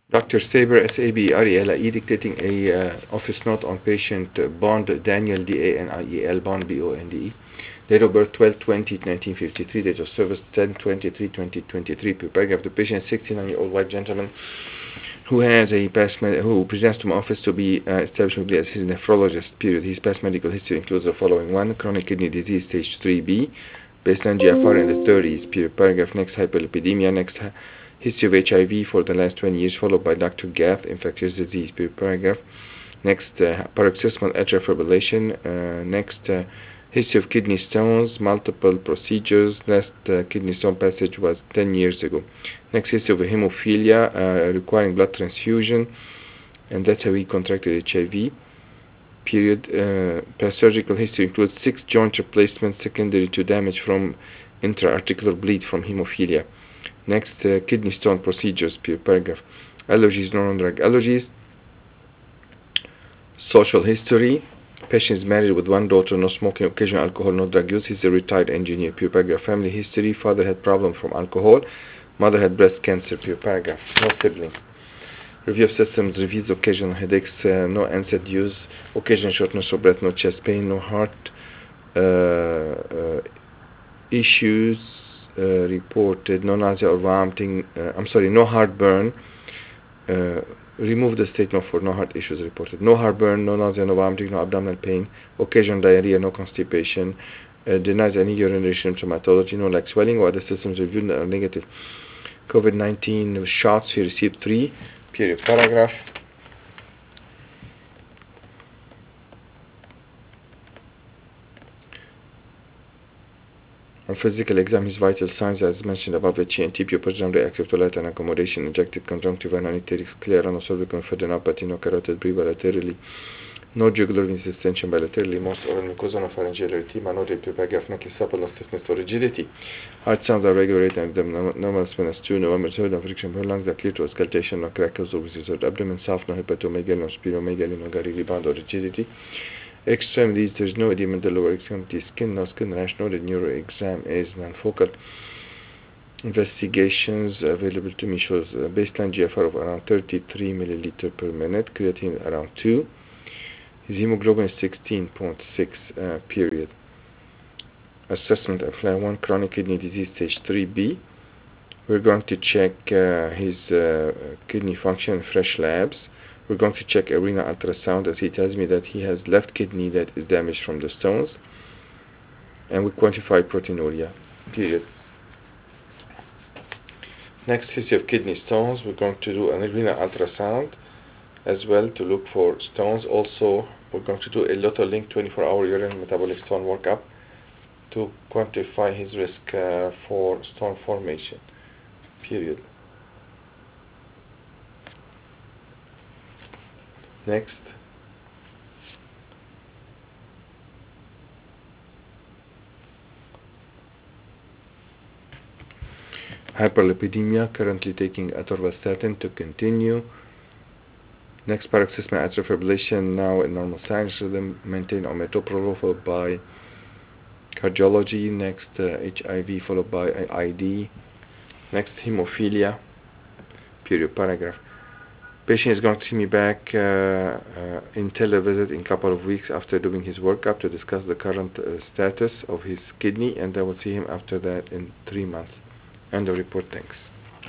Dr. Saber, Saberle, dictating a office note on patient Bond Daniel, Daniel, Bond, Bonde. Date of birth 12/20/1953. Date of service 10/23/2023. Paragraph: the patient, 69-year-old white gentleman who has a past who presents to my office to be established as his nephrologist. Period. His past medical history includes the following: 1. Chronic kidney disease, stage 3B. Baseline GFR in the 30s. Period. Paragraph: next, hyperlipidemia. Next, history of HIV for the last 20 years, followed by Dr. Gath, infectious disease. Period. Paragraph: next, paroxysmal atrial fibrillation. Next, history of kidney stones, multiple procedures. Last kidney stone passage was 10 years ago. Next, history of hemophilia requiring blood transfusion, and that's how he contracted HIV. Period. Past surgical history includes 6 joint replacements secondary to damage from intra-articular bleed from hemophilia. Next, kidney stone procedures. Period. Paragraph: allergies, non-drug allergies. Social history: patient is married with 1 daughter, no smoking, occasional alcohol, no drug use. He's a retired engineer. Period. Paragraph: family history: father had problem from alcohol, mother had breast cancer. Period. Paragraph: no siblings. Review of systems reveals occasional headaches, no NSAID use, occasional shortness of breath, no chest pain, no heart issues reported, no nausea or vomiting. No heartburn. Remove the statement for no heart issues reported. No heartburn, no nausea, no vomiting, no abdominal pain, occasional diarrhea, no constipation. Denies any urinary symptomatology, no like swelling or other systems reviewed are negative. COVID-19 shots, he received 3. Period. Paragraph: on physical exam, his vital signs as mentioned above: HNT, pupil reactive to light and accommodation, injected conjunctiva, non-icteric, clear, cervical lymphadenopathy, no carotid bilaterally, no jugular venous distension bilaterally, most oral mucosal, no pharyngeal erythema, no paragraph: neck is supple, no stiffness or rigidity. Heart sounds are regulated and normal spinous 2, no third, no friction per lungs are clear to auscultation, no crackles or visited abdomen, soft, no hepatomegaly, no splenomegaly, no gary rebound or rigidity. Extremities: there's no edema in the lower extremity, skin, no skin rash, no. The neuro exam is non-focal. Investigations available to me shows baseline GFR of around 33 milliliter per minute, creatinine around 2. His hemoglobin is 16.6. Period. Assessment: FLAN 1, chronic kidney disease, stage 3B. We're going to check his kidney function in fresh labs. We're going to check a renal ultrasound, as he tells me that he has left kidney that is damaged from the stones. And we quantify proteinuria. Period. Next, history of kidney stones. We're going to do an renal ultrasound as well to look for stones. Also, we're going to do a Lotolink 24-hour urine metabolic stone workup to quantify his risk for stone formation. Period. Next. Hyperlipidemia, currently taking atorvastatin to continue. Next, paroxysmal atrial fibrillation, now in normal sinus rhythm, maintain ometoprolol followed by cardiology. Next, HIV followed by ID. Next, hemophilia. Period. Paragraph: patient is going to see me back in televisit in a couple of weeks after doing his workup to discuss the current status of his kidney, and I will see him after that in 3 months. End of report. Thanks.